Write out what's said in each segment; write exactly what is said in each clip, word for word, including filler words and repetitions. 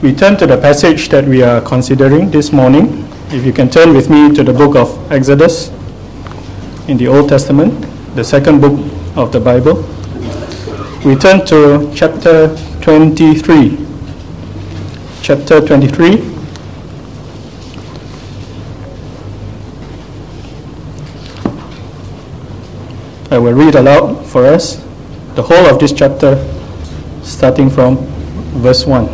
We turn to the passage that we are considering this morning. If you can turn with me to the book of Exodus in the Old Testament, the second book of the Bible. We turn to chapter twenty-three. Chapter twenty-three. I will read aloud for us the whole of this chapter, starting from verse one.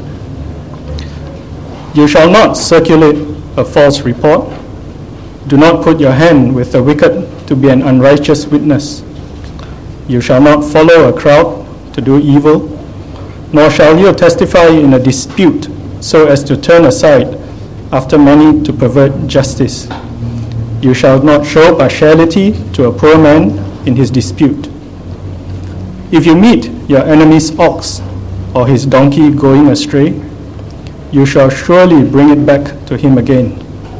You shall not circulate a false report. Do not put your hand with the wicked to be an unrighteous witness. You shall not follow a crowd to do evil, nor shall you testify in a dispute so as to turn aside after money to pervert justice. You shall not show partiality to a poor man in his dispute. If you meet your enemy's ox or his donkey going astray, you shall surely bring it back to him again.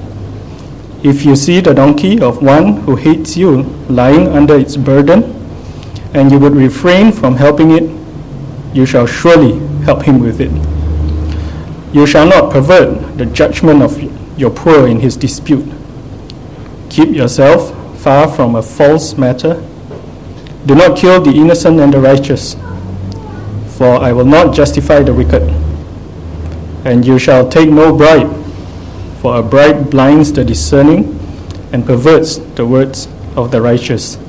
If you see the donkey of one who hates you lying under its burden, and you would refrain from helping it, you shall surely help him with it. You shall not pervert the judgment of your poor in his dispute. Keep yourself far from a false matter. Do not kill the innocent and the righteous, for I will not justify the wicked. And you shall take no bribe, for a bribe blinds the discerning and perverts the words of the righteous.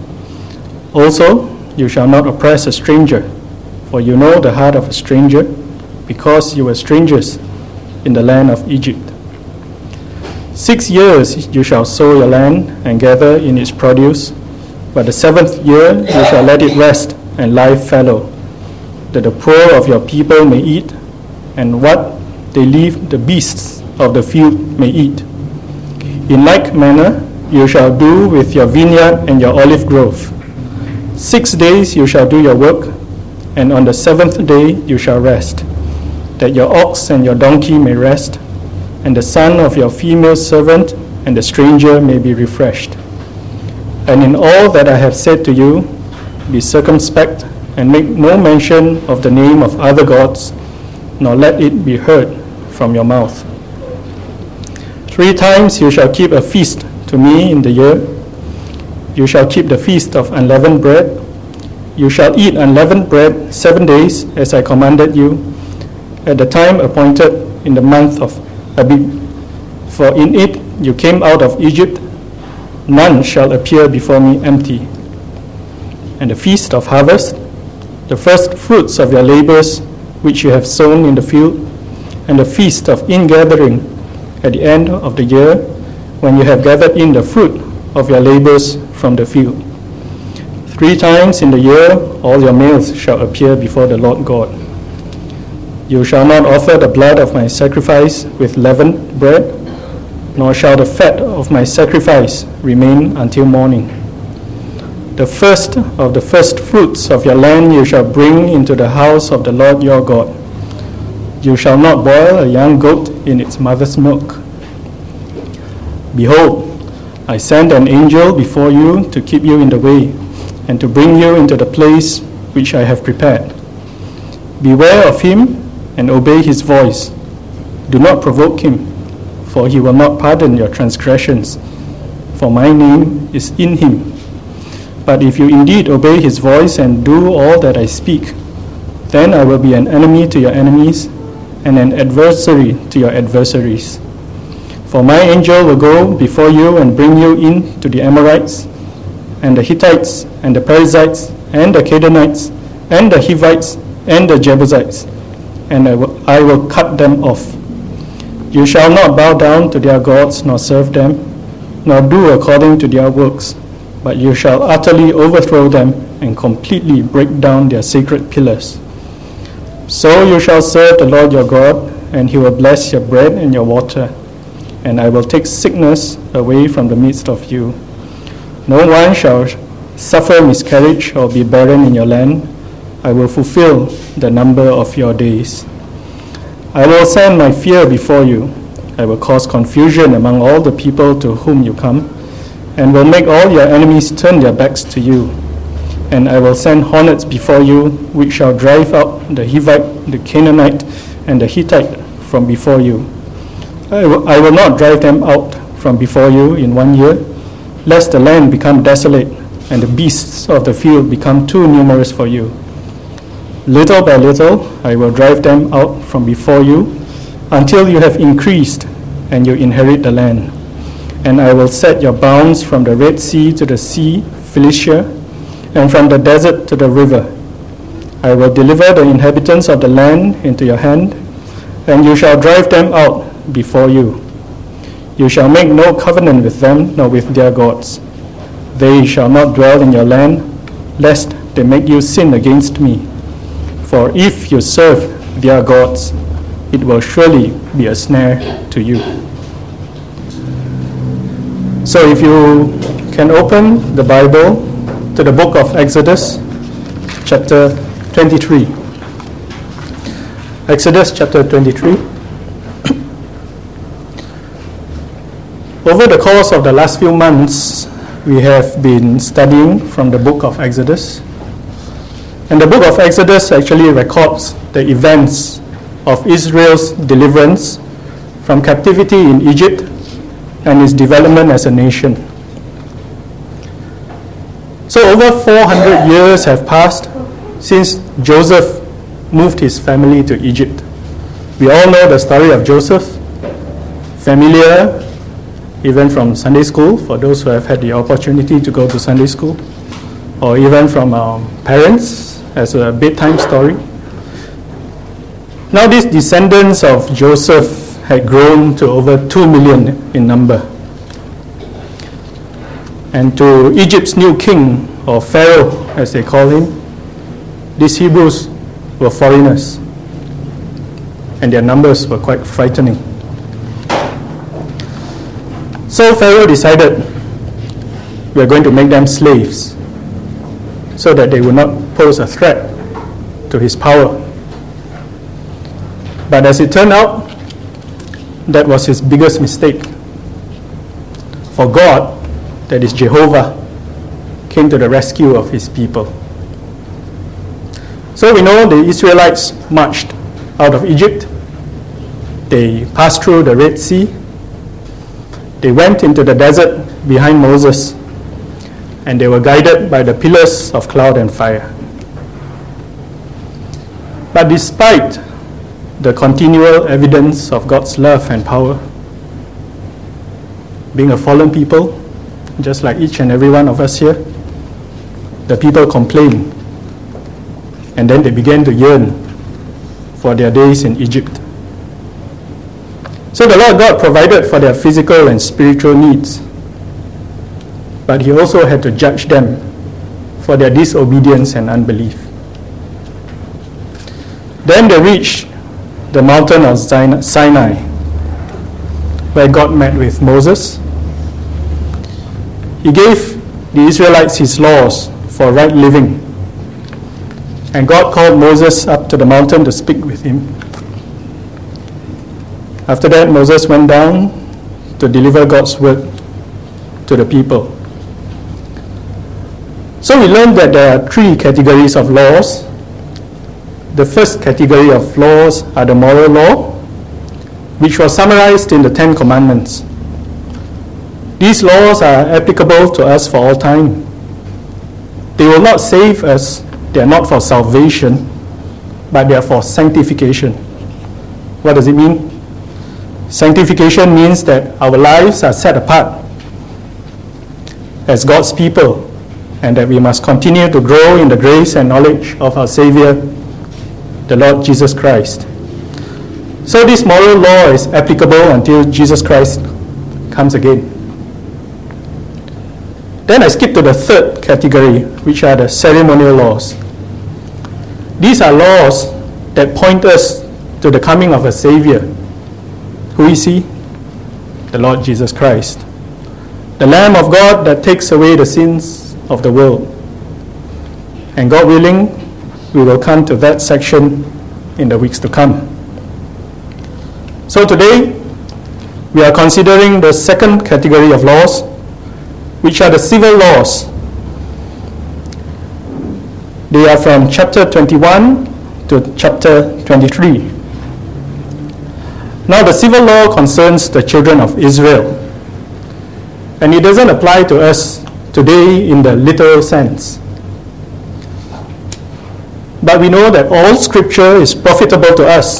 Also, you shall not oppress a stranger, for you know the heart of a stranger, because you were strangers in the land of Egypt. Six years you shall sow your land and gather in its produce, but the seventh year you shall let it rest and lie fallow, that the poor of your people may eat, and what they leave the beasts of the field may eat. In like manner you shall do with your vineyard and your olive grove. Six days you shall do your work, and on the seventh day you shall rest, that your ox and your donkey may rest, and the son of your female servant and the stranger may be refreshed. And in all that I have said to you, be circumspect, and make no mention of the name of other gods, nor let it be heard from your mouth. Three times you shall keep a feast to me in the year. You shall keep the feast of unleavened bread. You shall eat unleavened bread seven days, as I commanded you, at the time appointed in the month of Abib. For in it you came out of Egypt. None shall appear before me empty. And the feast of harvest, the first fruits of your labors which you have sown in the field, and the feast of ingathering at the end of the year, when you have gathered in the fruit of your labors from the field. Three times in the year all your males shall appear before the Lord God. You shall not offer the blood of my sacrifice with leavened bread, nor shall the fat of my sacrifice remain until morning. The first of the first fruits of your land you shall bring into the house of the Lord your God. You shall not boil a young goat in its mother's milk. Behold, I send an angel before you to keep you in the way, and to bring you into the place which I have prepared. Beware of him and obey his voice. Do not provoke him, for he will not pardon your transgressions, for my name is in him. But if you indeed obey his voice and do all that I speak, then I will be an enemy to your enemies and an adversary to your adversaries. For my angel will go before you and bring you in to the Amorites, and the Hittites, and the Perizzites, and the Canaanites, and the Hivites, and the Jebusites, and I will, I will cut them off. You shall not bow down to their gods, nor serve them, nor do according to their works, but you shall utterly overthrow them and completely break down their sacred pillars. So you shall serve the Lord your God, and he will bless your bread and your water, and I will take sickness away from the midst of you. No one shall suffer miscarriage or be barren in your land. I will fulfill the number of your days. I will send my fear before you. I will cause confusion among all the people to whom you come, and will make all your enemies turn their backs to you. And I will send hornets before you, which shall drive out the Hivite, the Canaanite, and the Hittite from before you. I will, I will not drive them out from before you in one year, lest the land become desolate and the beasts of the field become too numerous for you. Little by little I will drive them out from before you until you have increased and you inherit the land. And I will set your bounds from the Red Sea to the sea, Philistia, and from the desert to the river. I will deliver the inhabitants of the land into your hand, and you shall drive them out before you. You shall make no covenant with them, nor with their gods. They shall not dwell in your land, lest they make you sin against me. For if you serve their gods, it will surely be a snare to you. So if you can open the Bible to the book of Exodus, chapter twenty-three. Exodus chapter twenty-three. Over the course of the last few months, we have been studying from the book of Exodus. And the book of Exodus actually records the events of Israel's deliverance from captivity in Egypt and its development as a nation. So over four hundred years have passed since Joseph moved his family to Egypt. We all know the story of Joseph, familiar even from Sunday school, for those who have had the opportunity to go to Sunday school, or even from our parents as a bedtime story. Now these descendants of Joseph had grown to over two million in number. And to Egypt's new king, or Pharaoh as they call him, these Hebrews were foreigners, and their numbers were quite frightening. So Pharaoh decided, we are going to make them slaves so that they would not pose a threat to his power. But as it turned out, that was his biggest mistake. For God, that is Jehovah, came to the rescue of his people. So we know the Israelites marched out of Egypt. They passed through the Red Sea. They went into the desert behind Moses, and they were guided by the pillars of cloud and fire. But despite the continual evidence of God's love and power, being a fallen people, just like each and every one of us here, the people complained, and then they began to yearn for their days in Egypt. So the Lord God provided for their physical and spiritual needs, but he also had to judge them for their disobedience and unbelief. Then they reached the mountain of Sinai, where God met with Moses. He gave the Israelites his laws for right living, and God called Moses up to the mountain to speak with him. After that, Moses went down to deliver God's word to the people. So we learned that there are three categories of laws. The first category of laws are the moral law, which was summarized in the Ten Commandments. These laws are applicable to us for all time. They will not save us. They are not for salvation, but they are for sanctification. What does it mean? Sanctification means that our lives are set apart as God's people, and that we must continue to grow in the grace and knowledge of our Savior, the Lord Jesus Christ. So this moral law is applicable until Jesus Christ comes again. Then I skip to the third category, which are the ceremonial laws. These are laws that point us to the coming of a Savior. Who is he? The Lord Jesus Christ, the Lamb of God that takes away the sins of the world. And God willing, we will come to that section in the weeks to come. So today, we are considering the second category of laws, which are the civil laws. They are from chapter twenty-one to chapter twenty-three. Now the civil law concerns the children of Israel, and it doesn't apply to us today in the literal sense. But we know that all scripture is profitable to us.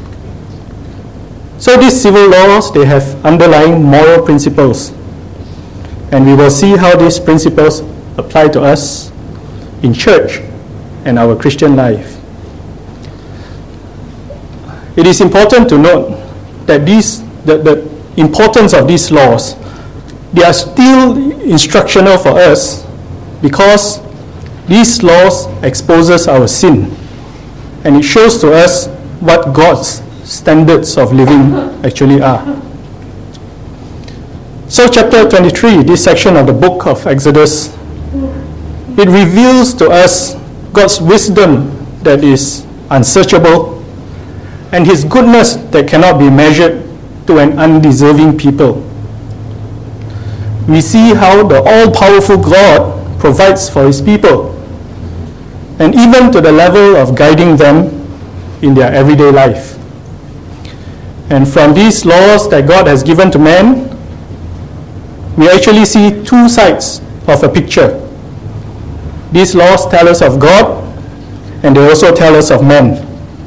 So these civil laws, they have underlying moral principles. And we will see how these principles apply to us in church and our Christian life. It is important to note that these, the, the importance of these laws, they are still instructional for us because these laws exposes our sin, and it shows to us what God's standards of living actually are. So chapter twenty-three, this section of the book of Exodus, it reveals to us God's wisdom that is unsearchable and His goodness that cannot be measured to an undeserving people. We see how the all-powerful God provides for His people, and even to the level of guiding them in their everyday life. And from these laws that God has given to man, we actually see two sides of a picture. These laws tell us of God, and they also tell us of man.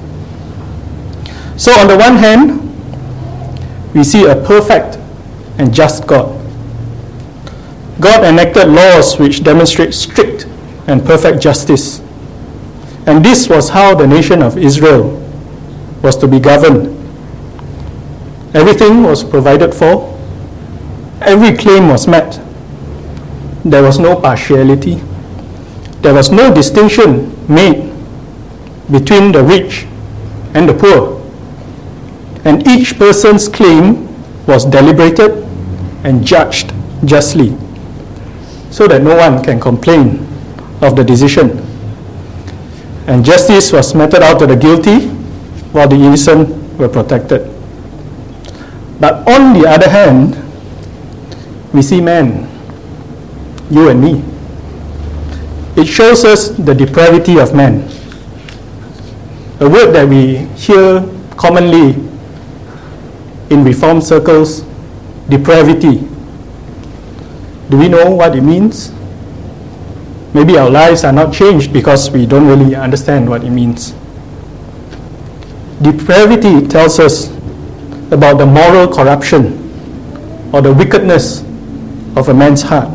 So on the one hand, we see a perfect and just God. God enacted laws which demonstrate strict and perfect justice. And this was how the nation of Israel was to be governed. Everything was provided for. Every claim was met. There was no partiality. There was no distinction made between the rich and the poor. And each person's claim was deliberated and judged justly, so that no one can complain of the decision. And justice was meted out to the guilty, while the innocent were protected. But on the other hand, we see man, you and me. It shows us the depravity of man. A word that we hear commonly in Reformed circles, depravity. Do we know what it means? Maybe our lives are not changed because we don't really understand what it means. Depravity tells us about the moral corruption or the wickedness of a man's heart.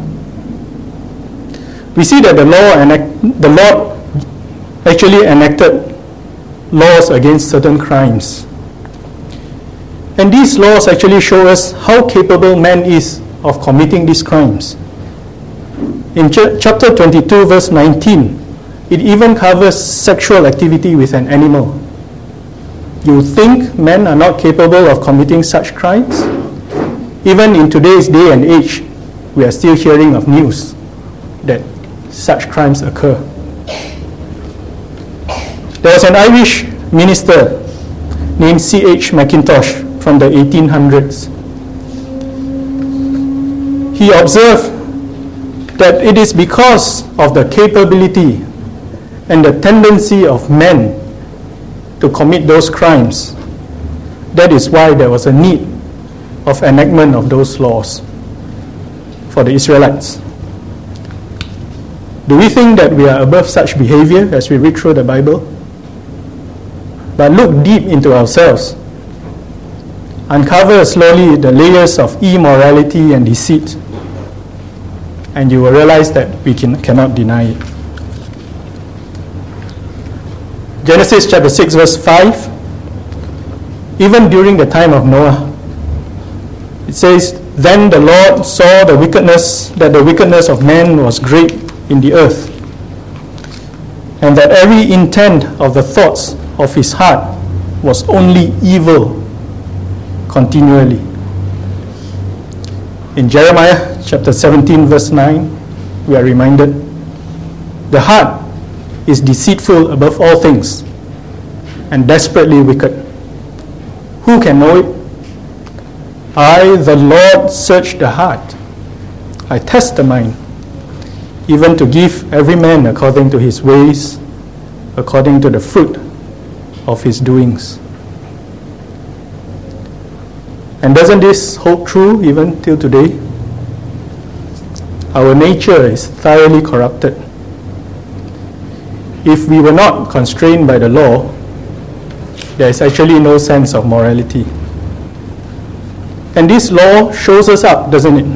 We see that the law enact, the Lord actually enacted laws against certain crimes. And these laws actually show us how capable man is of committing these crimes. In ch- chapter twenty-two, verse nineteen, it even covers sexual activity with an animal. You think men are not capable of committing such crimes? Even in today's day and age, we are still hearing of news that such crimes occur. There was an Irish minister named C H Mackintosh from the eighteen hundreds. He observed that it is because of the capability and the tendency of men to commit those crimes, that is why there was a need of enactment of those laws for the Israelites. Do we think that we are above such behavior as we read through the Bible? But look deep into ourselves. Uncover slowly the layers of immorality and deceit, and you will realize that we can, cannot deny it. Genesis chapter six, verse five. Even during the time of Noah, it says, "Then the Lord saw the wickedness, that the wickedness of man was great in the earth, and that every intent of the thoughts of his heart was only evil continually." In Jeremiah chapter seventeen, verse nine, we are reminded, "The heart is deceitful above all things and desperately wicked. Who can know it? I, the Lord, search the heart. I test the mind, even to give every man according to his ways, according to the fruit of his doings." And doesn't this hold true even till today? Our nature is thoroughly corrupted. If we were not constrained by the law, there is actually no sense of morality. And this law shows us up, doesn't it?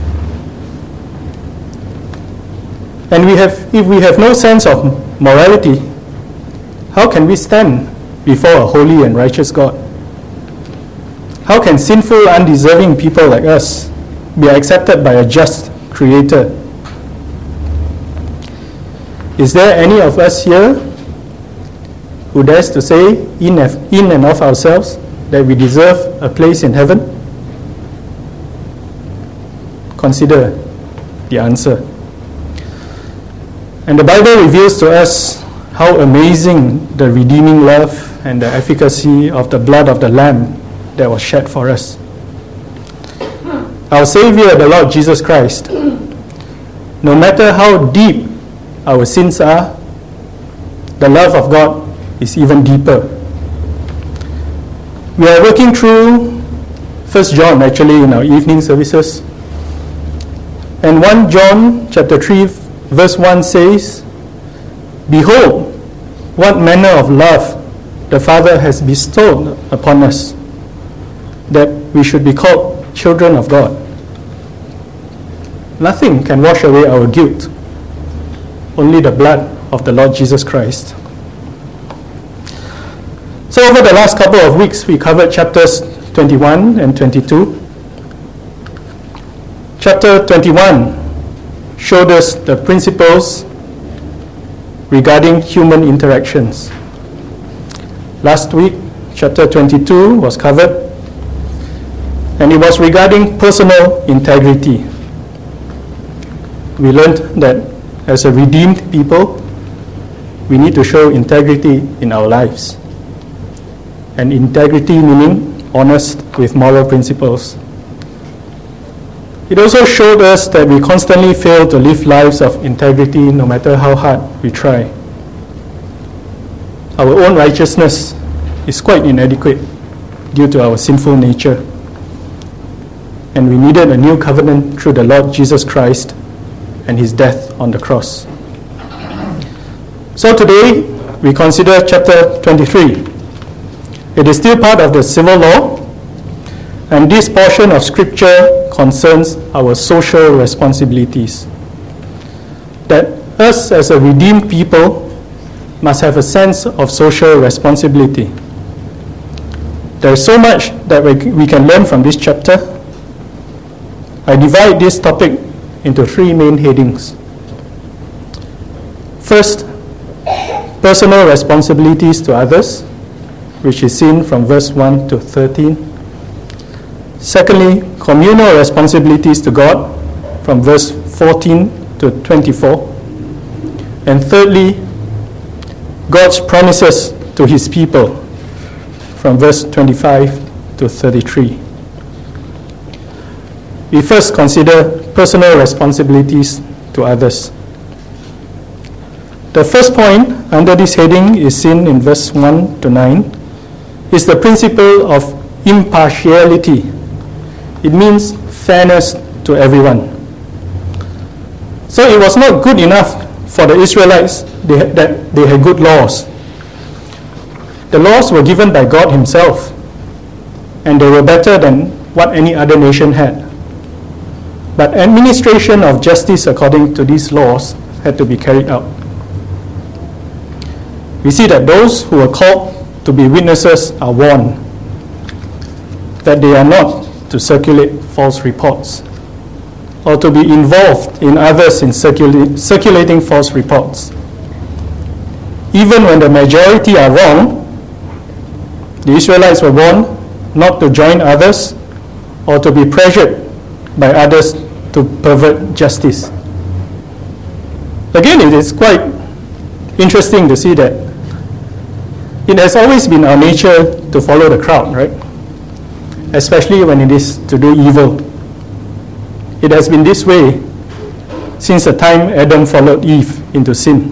And we have, if we have no sense of morality, how can we stand before a holy and righteous God? How can sinful, undeserving people like us be accepted by a just Creator? Is there any of us here who dares to say in and of ourselves that we deserve a place in heaven? Consider the answer. And the Bible reveals to us how amazing the redeeming love and the efficacy of the blood of the Lamb that was shed for us. Our Savior, the Lord Jesus Christ, no matter how deep our sins are, the love of God is even deeper. We are working through First John actually in our evening services. And First John chapter three verse one says, "Behold, what manner of love the Father has bestowed upon us, that we should be called children of God." Nothing can wash away our guilt, only the blood of the Lord Jesus Christ. So over the last couple of weeks, we covered chapters twenty-one and twenty-two. Chapter twenty-one showed us the principles regarding human interactions. Last week, chapter twenty-two was covered, and it was regarding personal integrity. We learned that as a redeemed people, we need to show integrity in our lives. And integrity meaning honest with moral principles. It also showed us that we constantly fail to live lives of integrity no matter how hard we try. Our own righteousness is quite inadequate due to our sinful nature. And we needed a new covenant through the Lord Jesus Christ and his death on the cross. So today, we consider chapter twenty-three. It is still part of the civil law, and this portion of scripture concerns our social responsibilities. That us as a redeemed people must have a sense of social responsibility. There is so much that we, we can learn from this chapter. I divide this topic into three main headings. First, personal responsibilities to others, which is seen from verse one to thirteen. Secondly, communal responsibilities to God, from verse fourteen to twenty-four. And thirdly, God's promises to his people, from verse twenty-five to thirty-three. We first consider personal responsibilities to others. The first point under this heading is seen in verse one to nine, is the principle of impartiality. It means fairness to everyone. So it was not good enough for the Israelites they had, that they had good laws. The laws were given by God himself, and they were better than what any other nation had. But administration of justice according to these laws had to be carried out. We see that those who are called to be witnesses are warned that they are not to circulate false reports or to be involved in others in circula- circulating false reports. Even when the majority are wrong, the Israelites were warned not to join others or to be pressured by others to pervert justice. Again, it is quite interesting to see that it has always been our nature to follow the crowd, right? Especially when it is to do evil. It has been this way since the time Adam followed Eve into sin.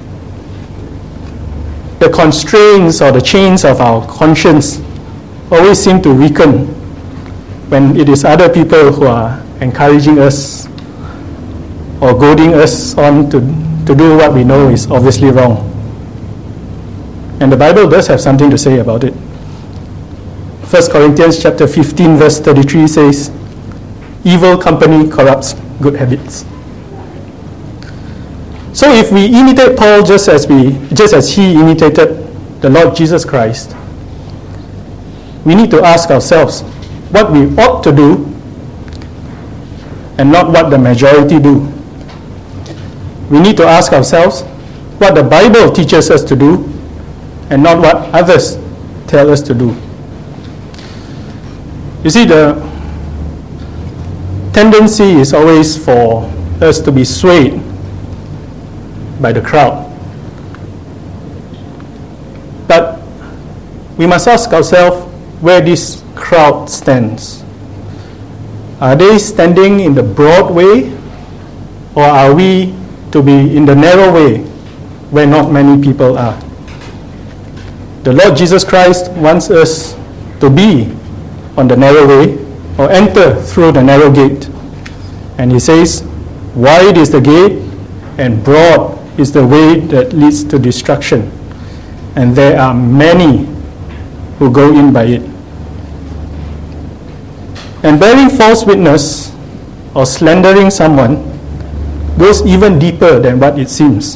The constraints or the chains of our conscience always seem to weaken when it is other people who are encouraging us or goading us on to, to do what we know is obviously wrong. And the Bible does have something to say about it. First Corinthians chapter fifteen verse thirty-three says, evil company corrupts good habits. So if we imitate Paul just as we just as he imitated the Lord Jesus Christ, we need to ask ourselves what we ought to do and not what the majority do. We need to ask ourselves what the Bible teaches us to do and not what others tell us to do. You see, the tendency is always for us to be swayed by the crowd. But we must ask ourselves where this crowd stands. Are they standing in the broad way, or are we to be in the narrow way where not many people are? The Lord Jesus Christ wants us to be on the narrow way or enter through the narrow gate. And he says, wide is the gate and broad is the way that leads to destruction, and there are many who go in by it. And bearing false witness or slandering someone goes even deeper than what it seems.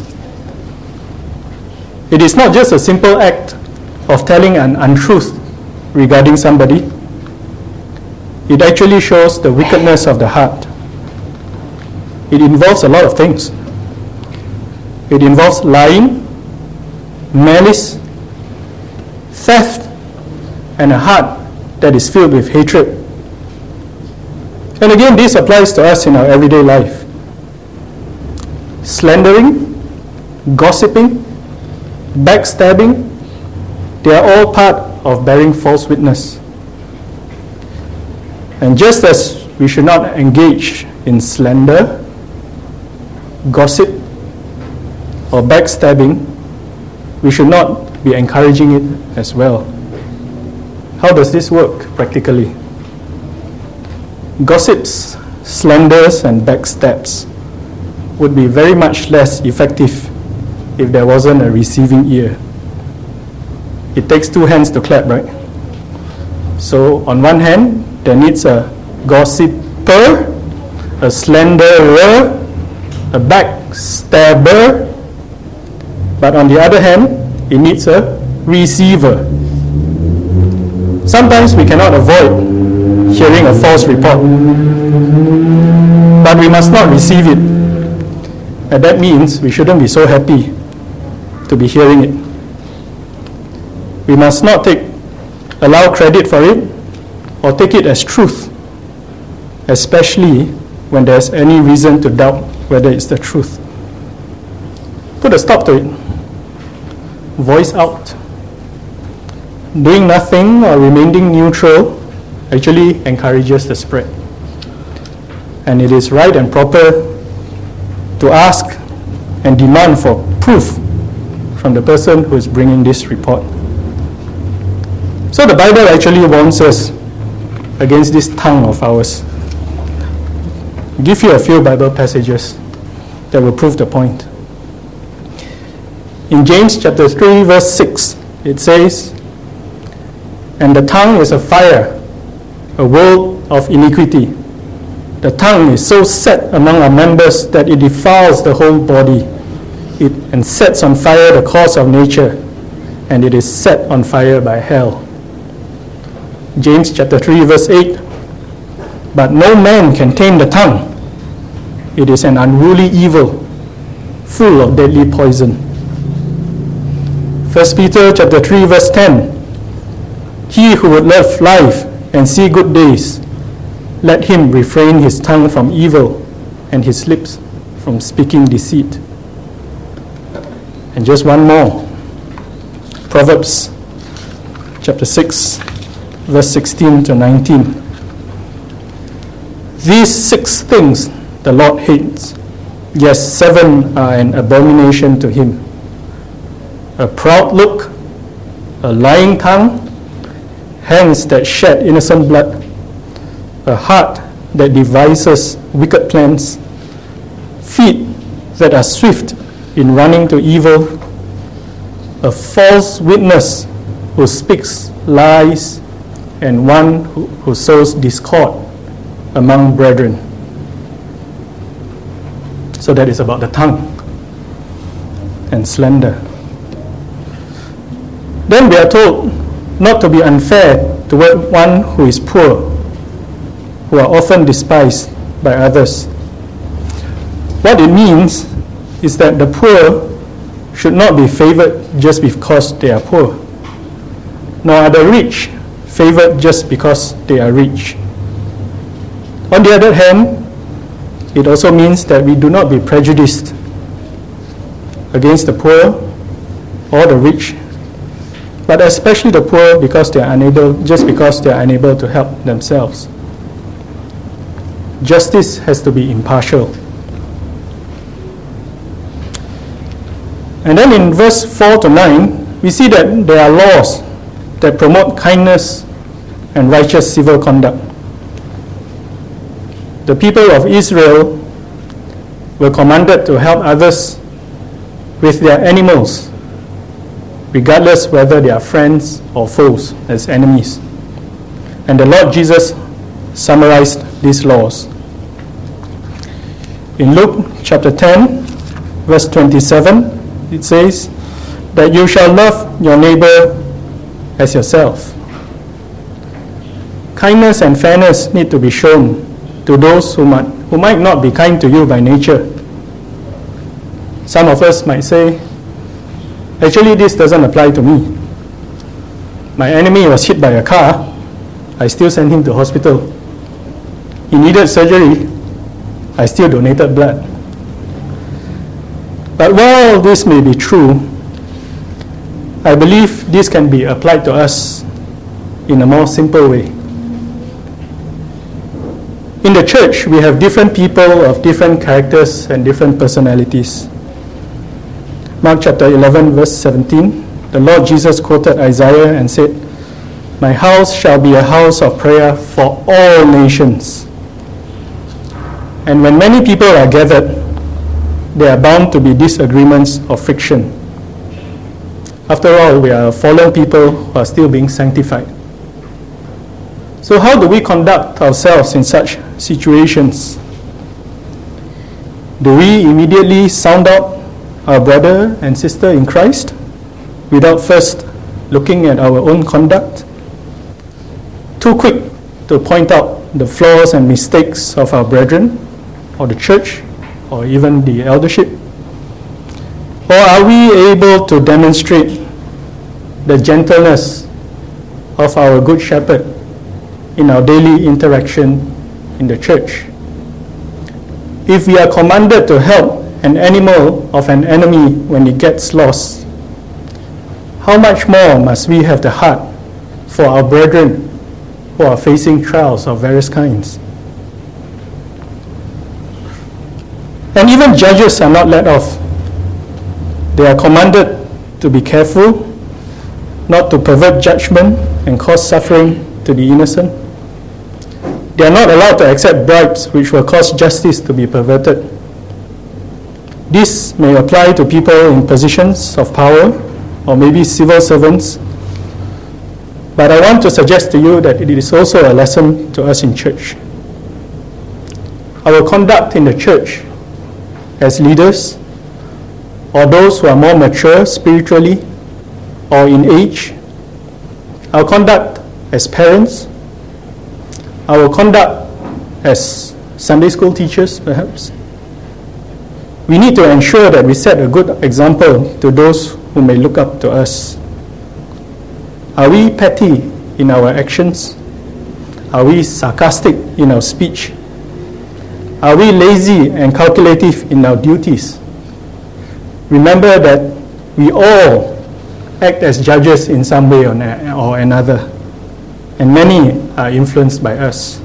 It is not just a simple act of telling an untruth regarding somebody. It actually shows the wickedness of the heart. It involves a lot of things. It involves lying, malice, theft, and a heart that is filled with hatred. And again, this applies to us in our everyday life. Slandering, gossiping, backstabbing, they are all part of bearing false witness. And just as we should not engage in slander, gossip, or backstabbing, we should not be encouraging it as well. How does this work practically? Gossips, slanders, and backstabs would be very much less effective if there wasn't a receiving ear. It takes two hands to clap, right? So on one hand, there needs a gossiper, a slanderer, a backstabber, but on the other hand, it needs a receiver. Sometimes we cannot avoid hearing a false report, but we must not receive it. And that means we shouldn't be so happy to be hearing it. We must not take allow credit for it or take it as truth, especially when there's any reason to doubt whether it's the truth. Put a stop to it. Voice out. Doing nothing or remaining neutral actually encourages the spread. And it is right and proper to ask and demand for proof from the person who is bringing this report. So the Bible actually warns us against this tongue of ours. I'll give you a few Bible passages that will prove the point. In James chapter three verse six, it says, "And the tongue is a fire, a world of iniquity. The tongue is so set among our members that it defiles the whole body. It and sets on fire the course of nature, and it is set on fire by hell." James chapter three verse eight, "But no man can tame the tongue. It is an unruly evil, full of deadly poison." First Peter chapter three verse ten, "He who would love life and see good days, let him refrain his tongue from evil and his lips from speaking deceit." And just one more. Proverbs chapter six verse sixteen to nineteen. "These six things the Lord hates, yes, seven are an abomination to him: a proud look, a lying tongue, hands that shed innocent blood, a heart that devises wicked plans, feet that are swift in running to evil, a false witness who speaks lies, and one who, who sows discord among brethren. So that is about the tongue and slander. Then we are told not to be unfair toward one who is poor, who are often despised by others. What it means is that the poor should not be favored just because they are poor, nor are the rich favored just because they are rich. On the other hand, it also means that we do not be prejudiced against the poor or the rich, but especially the poor because they are unable, just because they are unable to help themselves. Justice has to be impartial. And then in verse four to nine, we see that there are laws that promote kindness and righteous civil conduct. The people of Israel were commanded to help others with their animals, regardless whether they are friends or foes, as enemies. And the Lord Jesus summarized these laws. In Luke chapter ten, verse twenty-seven, it says that you shall love your neighbor as yourself. Kindness and fairness need to be shown to those who might, who might not be kind to you by nature. Some of us might say, actually this doesn't apply to me. My enemy was hit by a car, I still sent him to hospital. He needed surgery, I still donated blood. But while this may be true, I believe this can be applied to us in a more simple way. In the church, we have different people of different characters and different personalities. Mark chapter eleven, verse seventeen, the Lord Jesus quoted Isaiah and said, "My house shall be a house of prayer for all nations." And when many people are gathered, there are bound to be disagreements or friction. After all, we are fallen people who are still being sanctified. So how do we conduct ourselves in such situations? Do we immediately sound out our brother and sister in Christ without first looking at our own conduct? Too quick to point out the flaws and mistakes of our brethren or the church or even the eldership? Or are we able to demonstrate the gentleness of our Good Shepherd in our daily interaction in the church? If we are commanded to help an animal of an enemy when it gets lost, how much more must we have the heart for our brethren who are facing trials of various kinds? And even judges are not let off. They are commanded to be careful, not to pervert judgment and cause suffering to the innocent. They are not allowed to accept bribes which will cause justice to be perverted. This may apply to people in positions of power or maybe civil servants. But I want to suggest to you that it is also a lesson to us in church. Our conduct in the church as leaders, or those who are more mature spiritually or in age, our conduct as parents, our conduct as Sunday school teachers perhaps, we need to ensure that we set a good example to those who may look up to us. Are we petty in our actions? Are we sarcastic in our speech? Are we lazy and calculative in our duties? Remember that we all act as judges in some way or another, and many are influenced by us.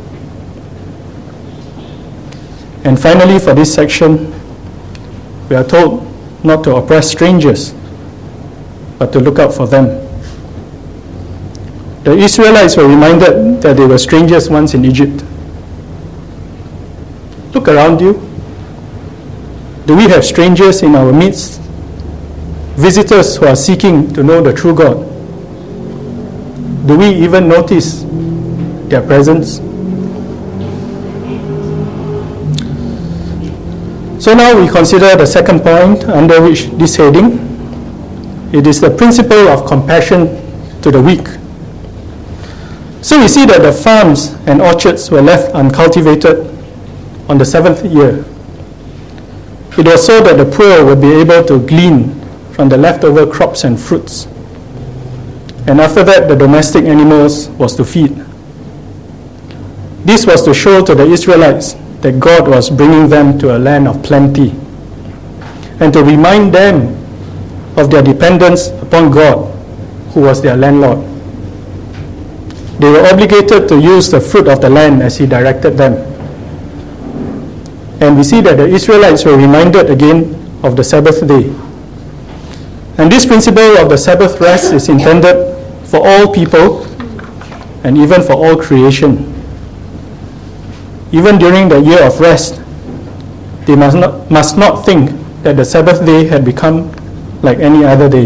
And finally, for this section, we are told not to oppress strangers, but to look out for them. The Israelites were reminded that they were strangers once in Egypt, Look around you. Do we have strangers in our midst? Visitors who are seeking to know the true God? Do we even notice their presence? So now we consider the second point under which this heading. It is the principle of compassion to the weak. So we see that the farms and orchards were left uncultivated on the seventh year. It was so that the poor would be able to glean from the leftover crops and fruits. And after that, the domestic animals was to feed. This was to show to the Israelites that God was bringing them to a land of plenty, and to remind them of their dependence upon God, who was their landlord. They were obligated to use the fruit of the land as He directed them. And we see that the Israelites were reminded again of the Sabbath day. And this principle of the Sabbath rest is intended for all people and even for all creation. Even during the year of rest, they must not, must not think that the Sabbath day had become like any other day.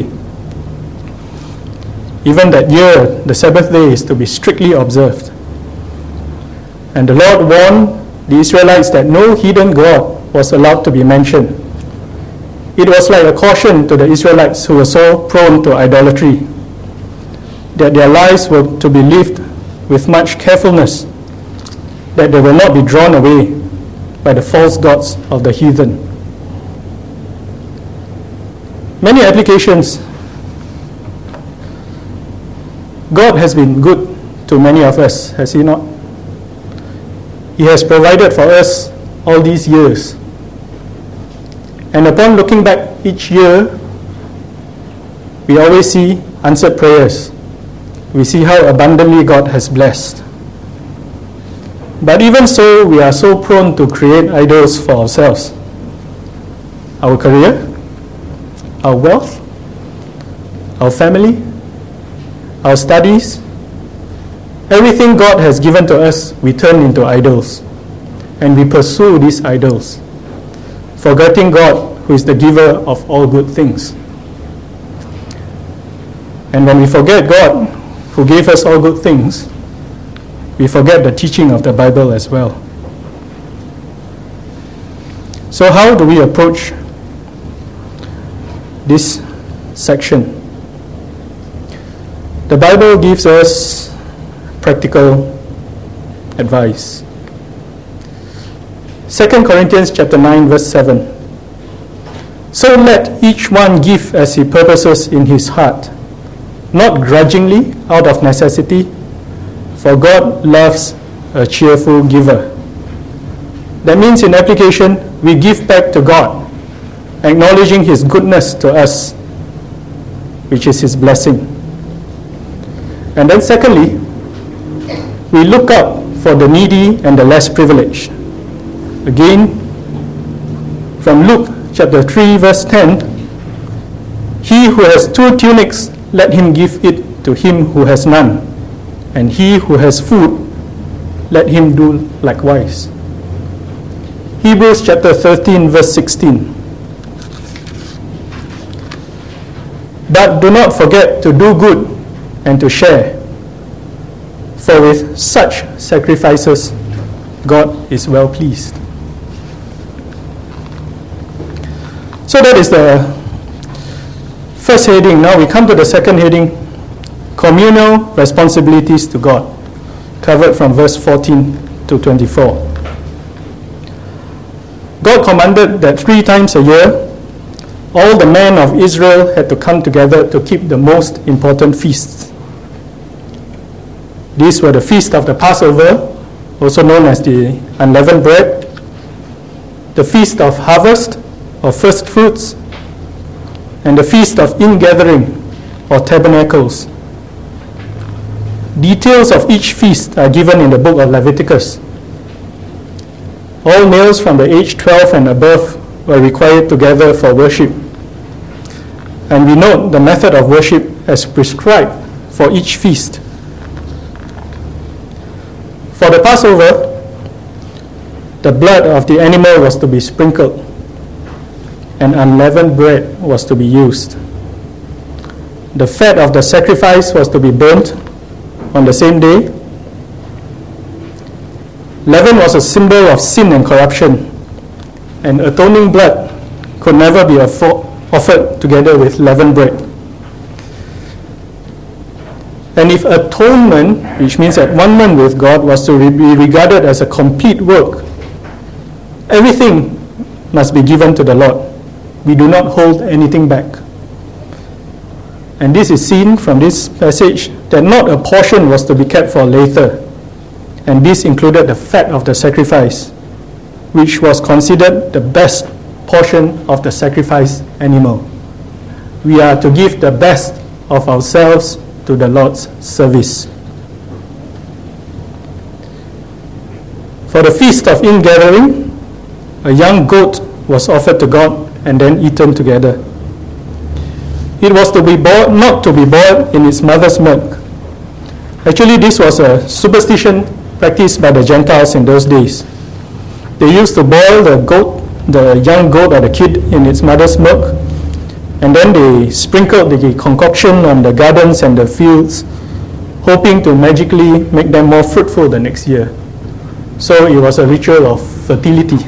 Even that year, the Sabbath day is to be strictly observed. And the Lord warned the Israelites that no hidden god was allowed to be mentioned. It was like a caution to the Israelites who were so prone to idolatry, that their lives were to be lived with much carefulness, that they will not be drawn away by the false gods of the heathen. Many applications. God has been good to many of us, has He not? He has provided for us all these years. And upon looking back each year, we always see answered prayers. We see how abundantly God has blessed. But even so, we are so prone to create idols for ourselves. Our career, our wealth, our family, our studies, everything God has given to us, we turn into idols. And we pursue these idols, forgetting God, who is the giver of all good things. And when we forget God, who gave us all good things, we forget the teaching of the Bible as well. So how do we approach this section? The Bible gives us practical advice. Second Corinthians chapter nine verse seven. So let each one give as he purposes in his heart, not grudgingly out of necessity, for God loves a cheerful giver. That means in application, we give back to God, acknowledging His goodness to us, which is His blessing. And then secondly, we look up for the needy and the less privileged. Again, from Luke chapter three verse ten, he who has two tunics, let him give it to him who has none, and he who has food, let him do likewise. Hebrews chapter thirteen verse sixteen. But do not forget to do good and to share, for with such sacrifices God is well pleased. So that is the first heading. Now we come to the second heading, communal responsibilities to God, covered from verse fourteen to twenty-four. God commanded that three times a year, all the men of Israel had to come together to keep the most important feasts. These were the feast of the Passover, also known as the unleavened bread, the feast of harvest, or first fruits, and the feast of ingathering, or tabernacles. Details of each feast are given in the book of Leviticus. All males from the age twelve and above were required to gather for worship. And we note the method of worship as prescribed for each feast. For the Passover, The blood of the animal was to be sprinkled, and unleavened bread was to be used. The fat of the sacrifice was to be burnt on the same day. Leaven was a symbol of sin and corruption, and atoning blood could never be offered together with leavened bread. And if atonement, which means at-one-ment with God, was to be regarded as a complete work, everything must be given to the Lord. We do not hold anything back. And this is seen from this passage that not a portion was to be kept for later. And this included the fat of the sacrifice, which was considered the best portion of the sacrifice animal. We are to give the best of ourselves to the Lord's service. For the feast of ingathering, a young goat was offered to God and then eaten together. It was to be boiled, not to be boiled in its mother's milk. Actually, this was a superstition practiced by the Gentiles in those days. They used to boil the goat, the young goat or the kid in its mother's milk, and then they sprinkled the concoction on the gardens and the fields, hoping to magically make them more fruitful the next year. So it was a ritual of fertility.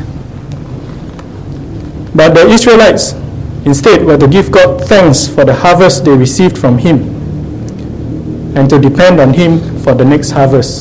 But the Israelites instead were to give God thanks for the harvest they received from Him and to depend on Him for the next harvest.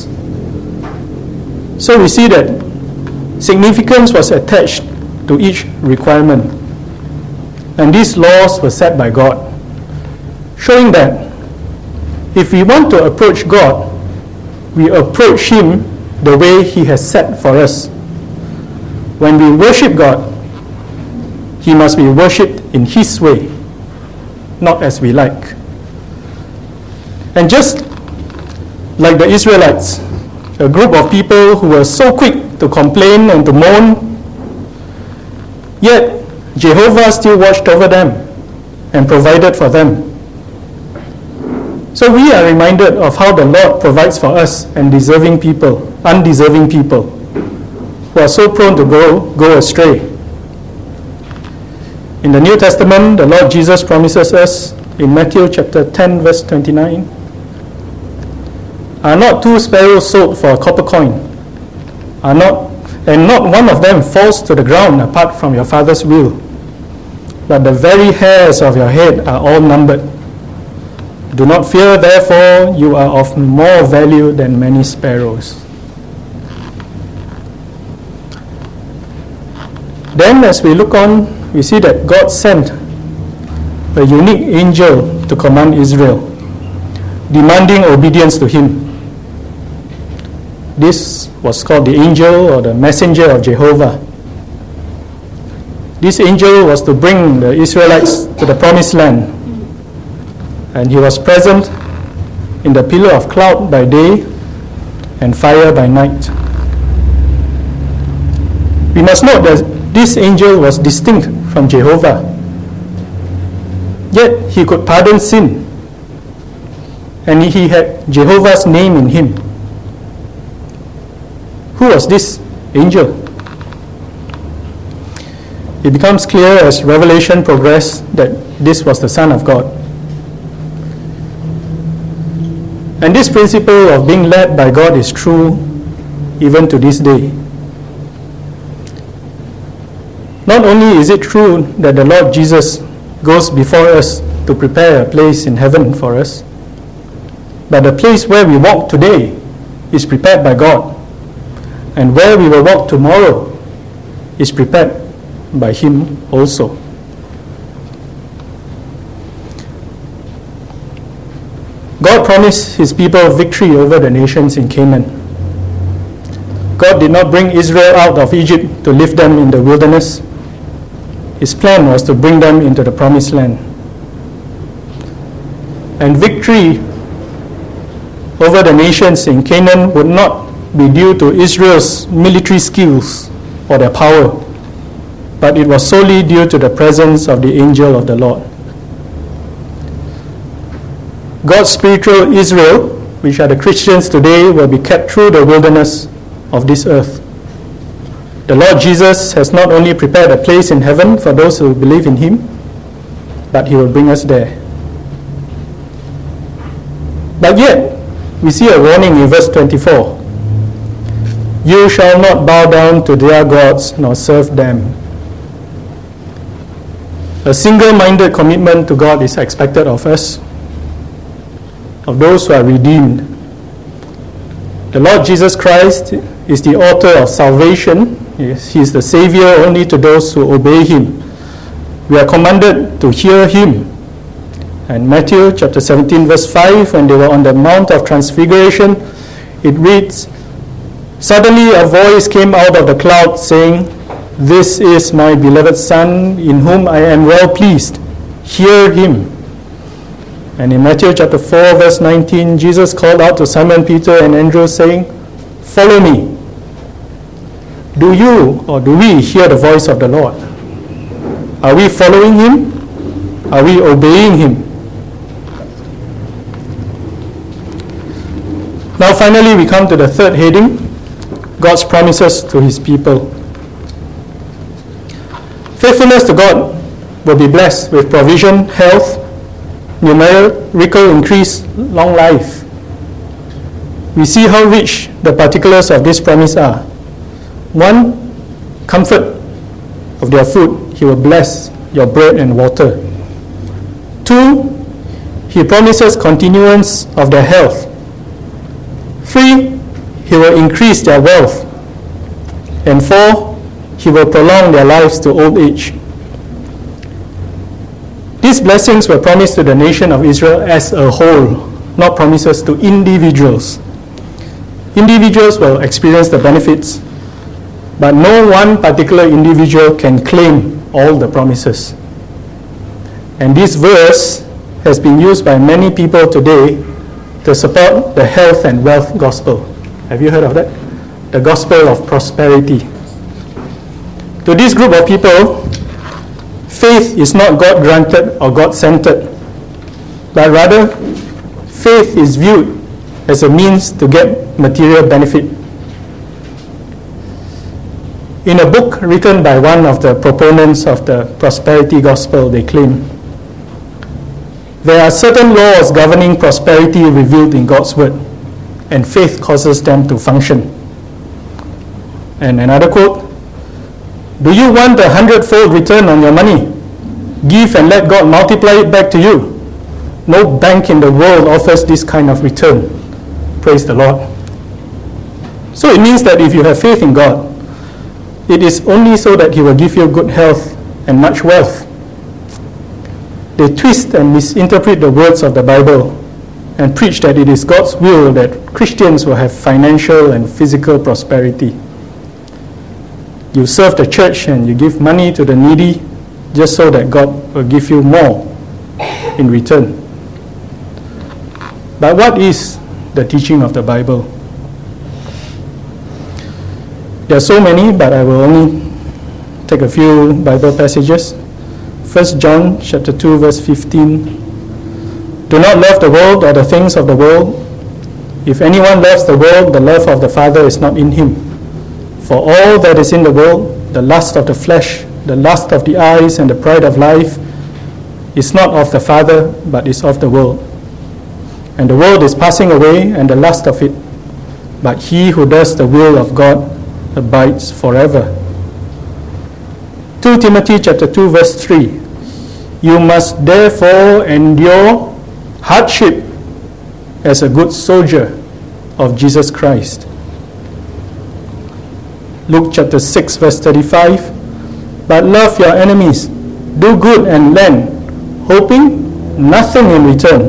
So we see that significance was attached to each requirement. And these laws were set by God, showing that if we want to approach God, we approach Him the way He has set for us. When we worship God, He must be worshipped in His way, not as we like. And just like the Israelites, a group of people who were so quick to complain and to moan, yet Jehovah still watched over them and provided for them. So we are reminded of how the Lord provides for us and deserving people, undeserving people, who are so prone to go, go astray. In the New Testament, the Lord Jesus promises us in Matthew chapter ten, verse twenty-nine, "Are not two sparrows sold for a copper coin? Are not, and not one of them falls to the ground apart from your Father's will? But the very hairs of your head are all numbered. Do not fear, therefore, you are of more value than many sparrows." Then, as we look on, we see that God sent a unique angel to command Israel, demanding obedience to Him. This was called the angel or the messenger of Jehovah. This angel was to bring the Israelites to the promised land, and he was present in the pillar of cloud by day and fire by night. We must note that this angel was distinct from Jehovah, yet he could pardon sin, and he had Jehovah's name in him. Who was this angel? It becomes clear as Revelation progressed that this was the Son of God. And this principle of being led by God is true even to this day. Not only is it true that the Lord Jesus goes before us to prepare a place in heaven for us, but the place where we walk today is prepared by God, and where we will walk tomorrow is prepared by Him also. God promised His people victory over the nations in Canaan. God did not bring Israel out of Egypt to leave them in the wilderness. His plan was to bring them into the promised land. And victory over the nations in Canaan would not be due to Israel's military skills or their power, but it was solely due to the presence of the angel of the Lord. God's spiritual Israel, which are the Christians today, will be kept through the wilderness of this earth. The Lord Jesus has not only prepared a place in heaven for those who believe in him, but he will bring us there. But yet, we see a warning in verse twenty-four. You shall not bow down to their gods nor serve them. A single-minded commitment to God is expected of us, of those who are redeemed. The Lord Jesus Christ is the author of salvation. He is the Savior only to those who obey him. We are commanded to hear him. And Matthew chapter seventeen verse five, when they were on the Mount of Transfiguration, it reads, Suddenly a voice came out of the cloud saying, This is my beloved Son, in whom I am well pleased. Hear him. And in Matthew chapter four verse nineteen, Jesus called out to Simon Peter and Andrew saying, Follow me. Do you or do we hear the voice of the Lord? Are we following him? Are we obeying him? Now finally we come to the third heading, God's promises to his people. Faithfulness to God will be blessed with provision, health, numerical increase, long life. We see how rich the particulars of this promise are. One, comfort of their food. He will bless your bread and water. Two, he promises continuance of their health. Three, he will increase their wealth. And four, he will prolong their lives to old age. These blessings were promised to the nation of Israel as a whole, not promises to individuals. Individuals will experience the benefits, but no one particular individual can claim all the promises. And this verse has been used by many people today to support the health and wealth gospel. Have you heard of that? The gospel of prosperity. To this group of people, faith is not God-granted or God-centered, but rather faith is viewed as a means to get material benefit. In a book written by one of the proponents of the prosperity gospel, they claim, there are certain laws governing prosperity revealed in God's word, and faith causes them to function. And another quote, do you want a hundredfold return on your money? Give and let God multiply it back to you. No bank in the world offers this kind of return. Praise the Lord. So it means that if you have faith in God, it is only so that he will give you good health and much wealth. They twist and misinterpret the words of the Bible and preach that it is God's will that Christians will have financial and physical prosperity. You serve the church and you give money to the needy just so that God will give you more in return. But what is the teaching of the Bible? There are so many, but I will only take a few Bible passages. First John chapter two verse fifteen. Do not love the world or the things of the world. If anyone loves the world, the love of the Father is not in him. For all that is in the world, the lust of the flesh, the lust of the eyes, and the pride of life, is not of the Father, but is of the world. And the world is passing away, and the lust of it. But he who does the will of God abides forever. Second Timothy chapter two verse three. You must therefore endure hardship as a good soldier of Jesus Christ. Luke chapter six verse thirty-five. But love your enemies, do good and lend, hoping nothing in return.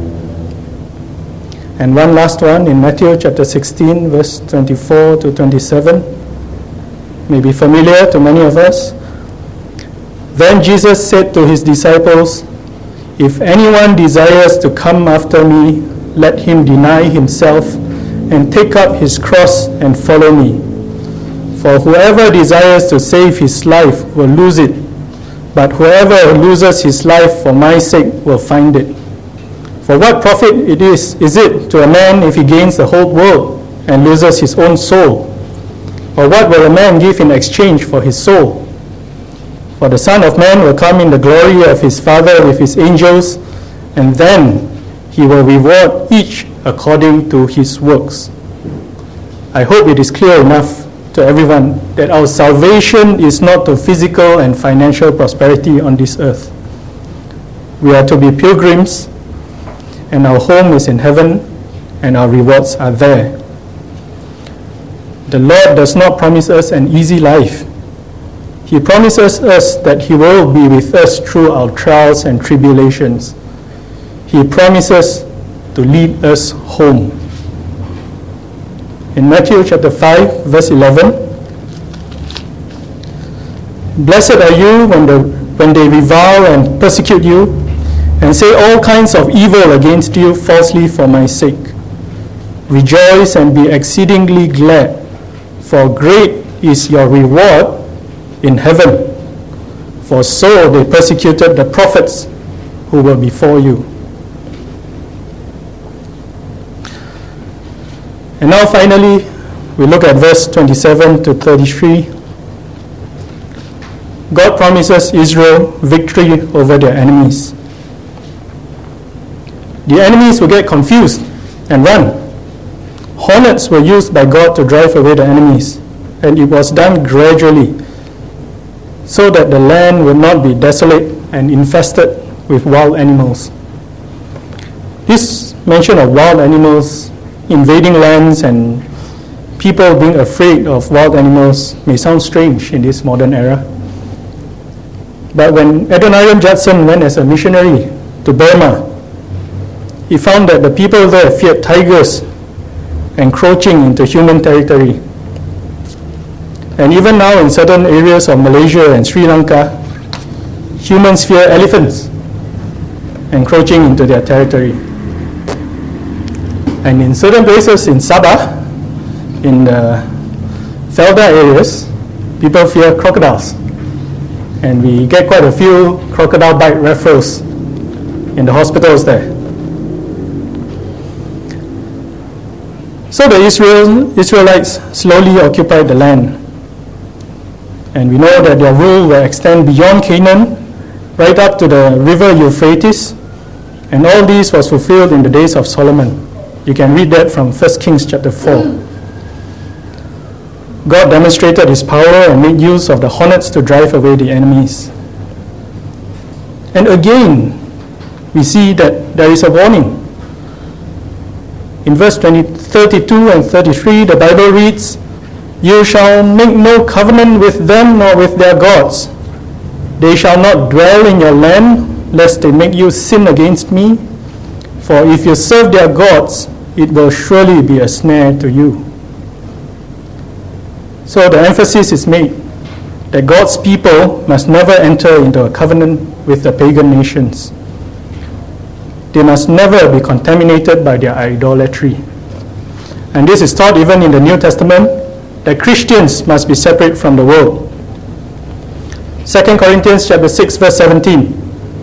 And one last one in Matthew chapter sixteen verse twenty-four to twenty-seven, may be familiar to many of us. Then Jesus said to his disciples, if anyone desires to come after me, let him deny himself and take up his cross and follow me. For whoever desires to save his life will lose it, but whoever loses his life for my sake will find it. For what profit it is, is it to a man if he gains the whole world and loses his own soul? Or what will a man give in exchange for his soul? For the Son of Man will come in the glory of his Father with his angels, and then he will reward each according to his works. I hope it is clear enough to everyone that our salvation is not to physical and financial prosperity on this earth. We are to be pilgrims, and our home is in heaven, and our rewards are there. The Lord does not promise us an easy life. He promises us that he will be with us through our trials and tribulations. He promises to lead us home. In Matthew chapter five, verse eleven, "Blessed are you when, the, when they revile and persecute you, and say all kinds of evil against you falsely for my sake. Rejoice and be exceedingly glad, for great is your reward in heaven. For so they persecuted the prophets who were before you." And now finally, we look at verse twenty-seven to thirty-three. God promises Israel victory over their enemies. The enemies will get confused and run. Hornets were used by God to drive away the enemies, and it was done gradually so that the land would not be desolate and infested with wild animals. This mention of wild animals invading lands and people being afraid of wild animals may sound strange in this modern era. But when Adoniram Judson went as a missionary to Burma, he found that the people there feared tigers encroaching into human territory. And even now in certain areas of Malaysia and Sri Lanka, humans fear elephants encroaching into their territory. And in certain places in Sabah, in the Felda areas, people fear crocodiles. And we get quite a few crocodile bite referrals in the hospitals there. So the Israel, Israelites slowly occupied the land. And we know that their rule will extend beyond Canaan, right up to the river Euphrates. And all this was fulfilled in the days of Solomon. You can read that from First Kings chapter four. God demonstrated his power and made use of the hornets to drive away the enemies. And again, we see that there is a warning. In verse twenty, thirty-two and thirty-three, the Bible reads, "You shall make no covenant with them nor with their gods. They shall not dwell in your land, lest they make you sin against me. For if you serve their gods, it will surely be a snare to you." So the emphasis is made that God's people must never enter into a covenant with the pagan nations. They must never be contaminated by their idolatry. And this is taught even in the New Testament, that Christians must be separate from the world. Second Corinthians chapter six, verse seventeen.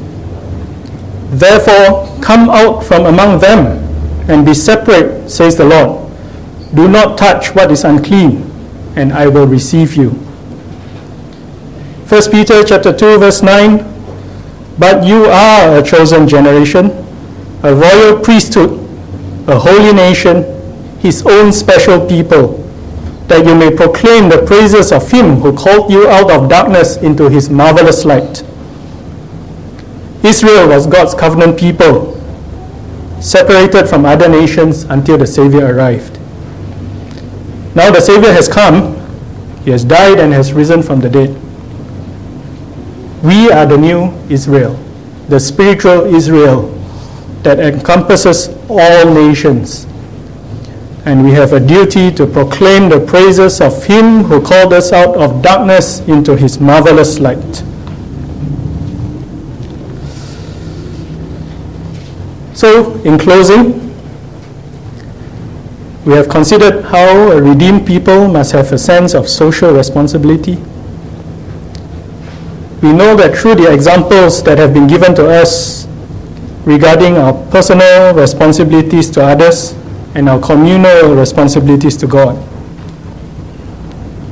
"Therefore come out from among them and be separate, says the Lord. Do not touch what is unclean, and I will receive you." First Peter chapter two, verse nine. "But you are a chosen generation, a royal priesthood, a holy nation, his own special people, that you may proclaim the praises of him who called you out of darkness into his marvelous light." Israel was God's covenant people, separated from other nations until the Savior arrived. Now the Savior has come, he has died and has risen from the dead. We are the new Israel, the spiritual Israel that encompasses all nations. And we have a duty to proclaim the praises of him who called us out of darkness into his marvelous light. So, in closing, we have considered how a redeemed people must have a sense of social responsibility. We know that through the examples that have been given to us regarding our personal responsibilities to others and our communal responsibilities to God,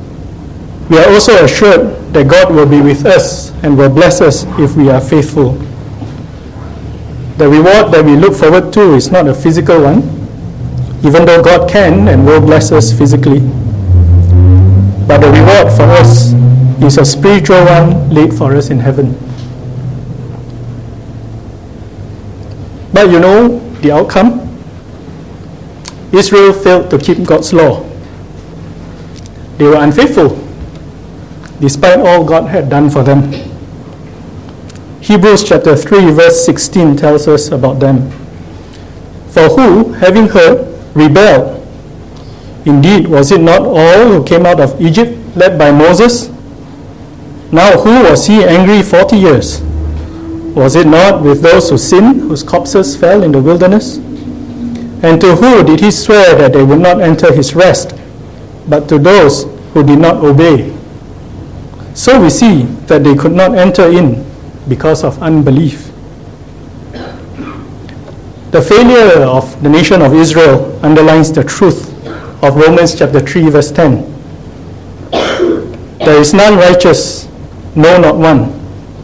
We are also assured that God will be with us and will bless us if we are faithful. The reward that we look forward to is not a physical one, even though God can and will bless us physically. But the reward for us is a spiritual one laid for us in heaven. But you know the outcome? Israel failed to keep God's law. They were unfaithful, despite all God had done for them. Hebrews chapter three verse sixteen tells us about them. For who, having heard, rebelled? Indeed, was it not all who came out of Egypt led by Moses? Now who was he angry forty years? Was it not with those who sinned, whose corpses fell in the wilderness? And to who did he swear that they would not enter his rest, but to those who did not obey? So we see that they could not enter in because of unbelief. The failure of the nation of Israel underlines the truth of Romans chapter three verse ten. There is none righteous, no, not one.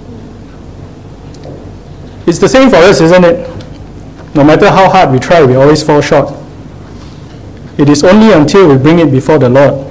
It's the same for us, isn't it? No matter how hard we try, we always fall short. It is only until we bring it before the Lord.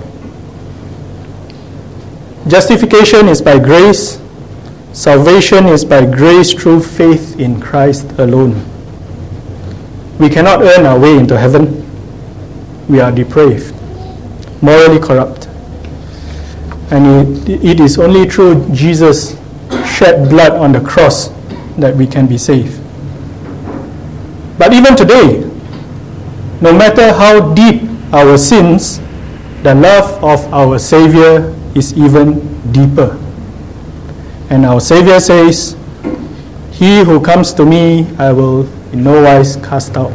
Justification is by grace. Salvation is by grace through faith in Christ alone. We cannot earn our way into heaven. We are depraved, morally corrupt. And it, it is only through Jesus' shed blood on the cross that we can be saved. But even today, no matter how deep our sins, the love of our Savior is even deeper. And our Savior says, "He who comes to me, I will in no wise cast out."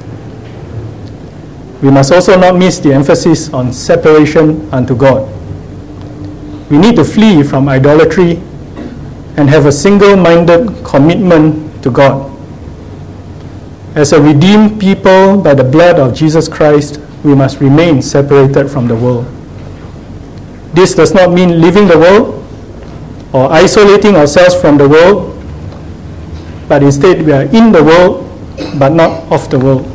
We must also not miss the emphasis on separation unto God. We need to flee from idolatry and have a single-minded commitment to God. As a redeemed people by the blood of Jesus Christ, we must remain separated from the world. This does not mean leaving the world or isolating ourselves from the world, but instead we are in the world, but not of the world.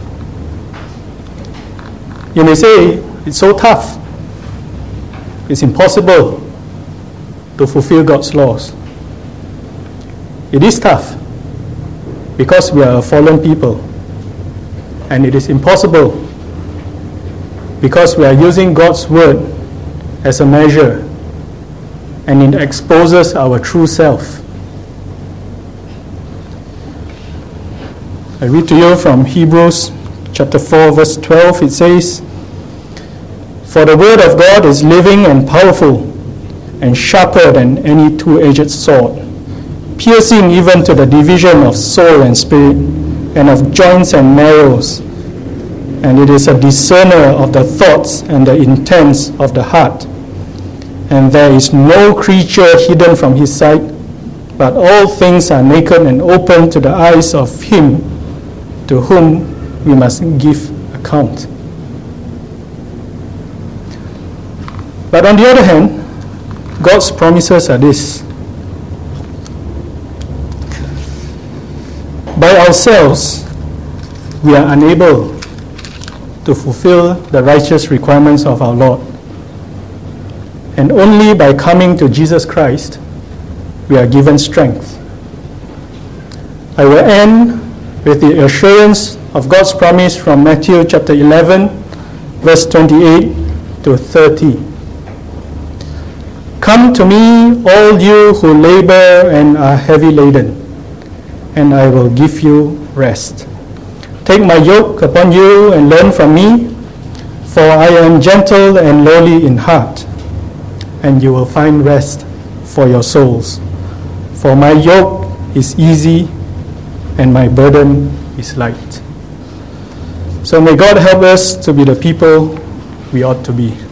You may say, it's so tough. It's impossible to fulfill God's laws. It is tough because we are a fallen people. And it is impossible because we are using God's word as a measure, and it exposes our true self. I read to you from Hebrews chapter four verse twelve. It says, "For the word of God is living and powerful and sharper than any two-edged sword, piercing even to the division of soul and spirit, and of joints and marrows, and it is a discerner of the thoughts and the intents of the heart. And there is no creature hidden from his sight, but all things are naked and open to the eyes of him to whom we must give account." But on the other hand, God's promises are this: by ourselves, we are unable to fulfill the righteous requirements of our Lord. And only by coming to Jesus Christ, we are given strength. I will end with the assurance of God's promise from Matthew chapter eleven, verse twenty-eight to thirty. "Come to me, all you who labor and are heavy laden, and I will give you rest. Take my yoke upon you and learn from me, for I am gentle and lowly in heart, and you will find rest for your souls. For my yoke is easy and my burden is light." So may God help us to be the people we ought to be.